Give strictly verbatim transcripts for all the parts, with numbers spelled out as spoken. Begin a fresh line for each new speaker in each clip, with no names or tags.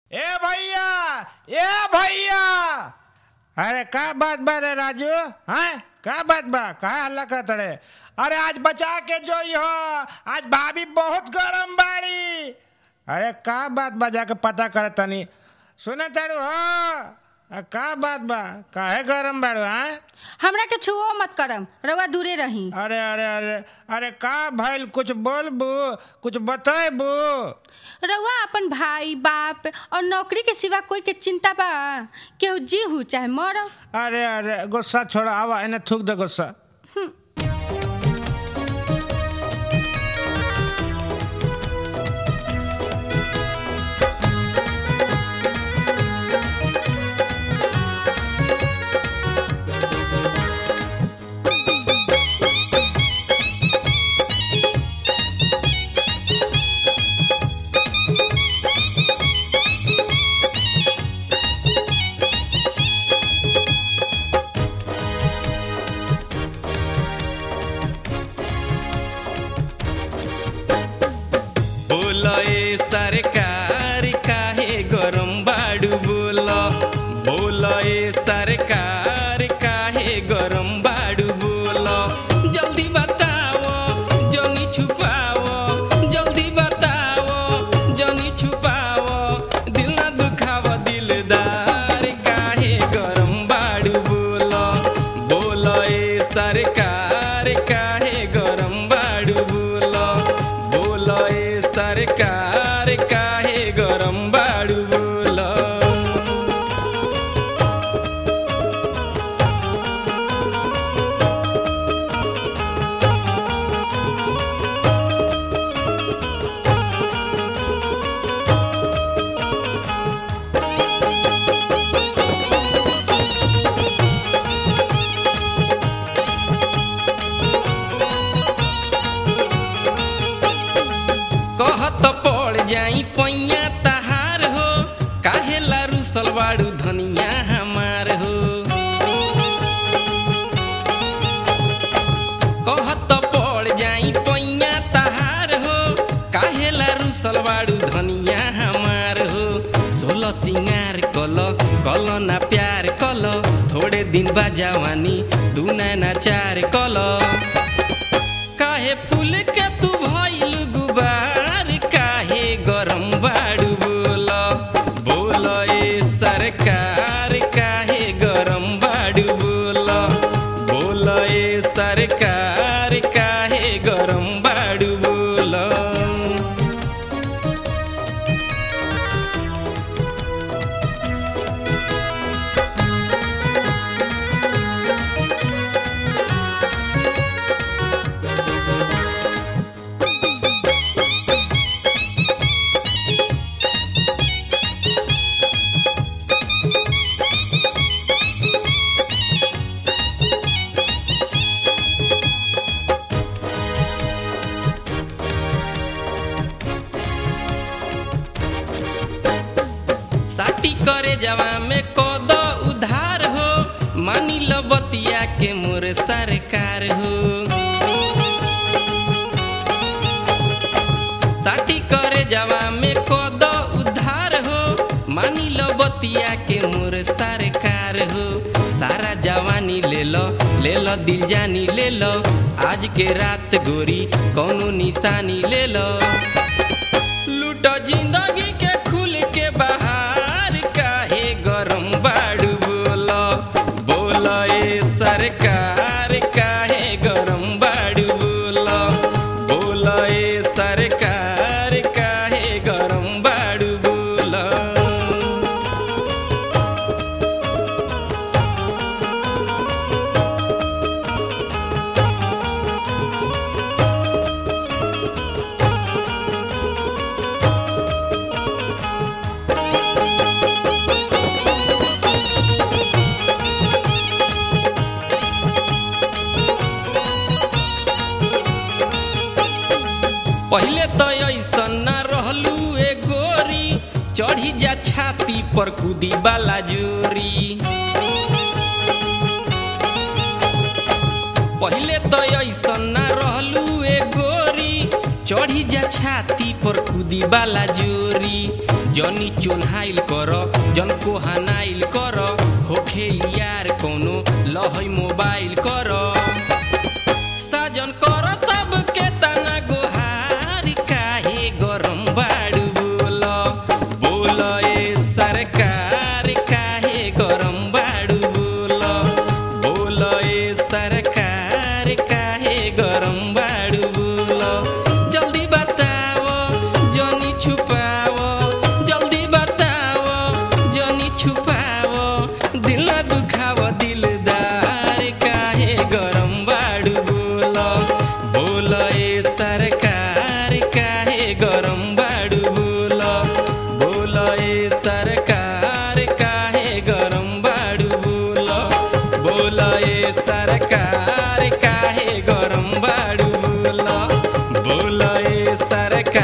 ए भैया ए भैया। अरे का बात बा रे राजू? हैं का बात बा? कहा हल्ला करत रे? अरे आज बचा के जो हो, आज भाभी बहुत गरम बाड़ी। अरे का बात बा जाके पता कर तनी। सुने तारू हो का बात बा? काहे गरम बाड़ू? हैं
हमरा के छुओ मत करम, रउआ दूरे रही।
अरे अरे अरे अरे का भइल? कुछ बोलबू, कुछ बताबू।
रउआ अपन भाई बाप और नौकरी के सिवा कोई के चिंता बा? केहू जी हूँ चाहे मरो।
अरे अरे गुस्सा छोड़ा, आवा इन्हें थूक दे गुस्सा।
सरकार काहे गरम बाड़ू? बोलो बोलो ए सरकार काहे गरम बाड़ू? बोलो जल्दी बताओ, जनी छुपाओ, जल्दी बताओ, जनी छुपाओ, दिल ना दुखाव दिलदार काहे गरम बाड़ू? बोलो बोलो ए सरकार काहे गरम बाड़ू? बोलो बोलो ए सरकार काहे गरम बाड़ू? बोलो कहत पड़ जाई पैया तहार हो, काहे लारू सलवाड़ू धनिया हमार हो। कहत पड़ जाई पैया तहार हो, काहे लारू सलवाड़ू धनिया हमार हो। सोलह सिंगार कलो कलो ना प्यार कलो, थोड़े दिन बा जवानी तू ना चार कलो। काहे फूल के तू भइल गुबार काहे गरम बाड़ू? बोलो बोलो ए सरकार काहे गरम बाड़ू? बोलो बोलो ए सरकार काहे गरम बाड़ू? बोलो साटी करे जवा में कद उधार हो, मानी लो बतिया के मोर सरकार हो। साटी करे जवा में कद उधार हो, मानी लो बतिया के मोर सरकार हो। सारा जवानी ले लो ले लो दिल जानी ले लो, आज के रात गोरी कौनो निशानी ले लो। लूटो जिंदगी के खुल के बाहर काहे गरम बाड़ू? बोलो बोलो ए सरकार काहे गरम बाड़ू? बोलो बोलो ए सरकार काहे गरम बाड़ू? बोलो पहले तो ऐसन ना रहलू ए गोरी, चढ़ी जा छाती पर कूदी वाला जोरी। पहले तो ऐसन ना रहलू ए गोरी, चढ़ी जा छाती पर कूदी वाला जोरी। जनी चुन्हाइल कर जन को हनाइल कर होखे यार कोनो लहई मोबाइल कर साजन कर सबके तना गोहार काहे गरम बाड़ू बोल बोल ए सरकार काहे गरम बाड़ू बोल बोल ए सरकार काहे गरम बाड़ू बोल जल्दी बताओ जनी छुपाओ जल्दी बताओ जनी छुपाओ दिल ना दुखाओ दिलदार काहे गरम बाड़ू बोल बोल ए सरकार काहे गरम बाड़ू बोल बोल ए सरकार काहे गरम बाड़ू बोल बोल ए सरकार काहे गरम बाड़ू बोल बोल ए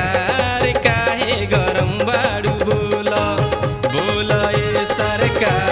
सरकार काहे गरम बाड़ू बोल बोल ए सरकार